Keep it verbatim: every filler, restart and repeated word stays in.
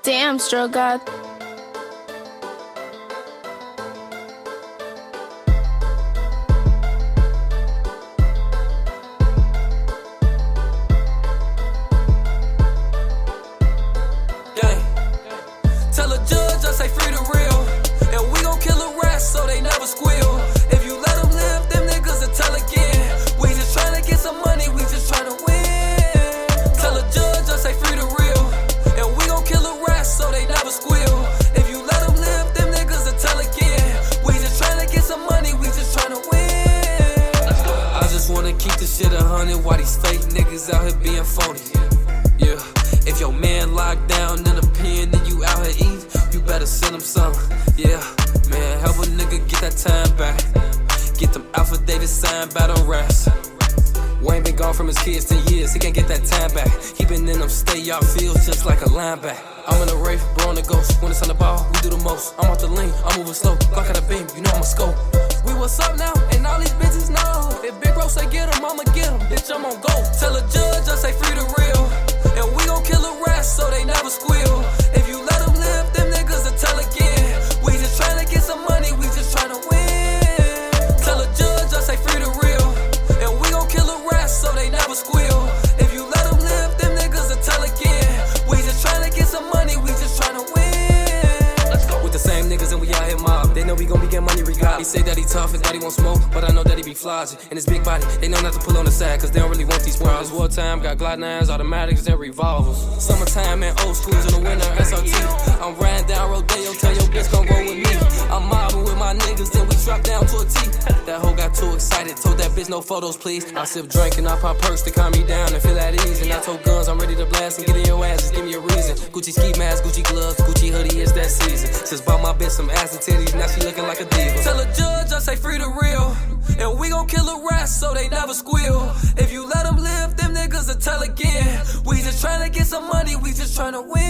Damn, Strogad. Tell a judge I say free the real, and we gon' kill the rest so they never squeal. If you let them live, them niggas will tell again. We just tryna get some money, we just tryna win. Tell a judge I say free the real, and we gon' kill the rest so they never squeal. If you let them live, them niggas will tell again. We just tryna get some money, we just tryna win. I just wanna keep the shit a hundred while these fake niggas out here being phony. Yeah, if your man locked down in a pen and you out here eating, you better send him some. Yeah, man, help a nigga get that time back. Get them affidavits signed by the rest. Wayne been gone from his kids ten years, he can't get that time back. He been in them state yard fields just like a linebacker. I'm in a race, bro on the ghost. When it's on the ball, we do the most. I'm off the lean, I'm moving slow. Glock out a beam, you know I'ma scope. We what's up now, and all these bitches know. If Big Bro say get him, I'ma get him. Bitch, I'm on go. Tell a judge I say free the real, and we gon' kill the rest so they never squeal. If you let them live, them niggas will tell again. We just tryna get some money, we just tryna win. Tell a judge I say free the real, and we gon' kill the rest so they never squeal. If you let them live, them niggas will tell again. We just tryna get some money, we just tryna win. Let's go. With the same niggas and we out here mob, they know we gon' be getting money regardless. He say that he tough and that he won't smoke, but I know that he be flogging. And his big body, they know not to pull on the side, cause they don't really want these problems. Wartime, got Glock nines, automatics, and revolvers. Summertime and old schools in the winter, S R T. I'm riding down Rodeo, tell your bitch gon' roll with me. I'm mobbing with my niggas, then we drop down to a T. That hoe got too excited, told that bitch no photos please. I sip drink and I pop perks to calm me down and feel at ease. And I told guns I'm ready to blast and get in your ass, just give me a reason. Gucci ski mask, Gucci gloves, Gucci hoodie, it's that season. Just bought my bitch some ass and titties, now she looking like a diva. Tell a judge I say free the real, and we gon' kill the rest so they never squeal. If you let them live, them niggas will tell again. We just tryna get some money, we just tryna win.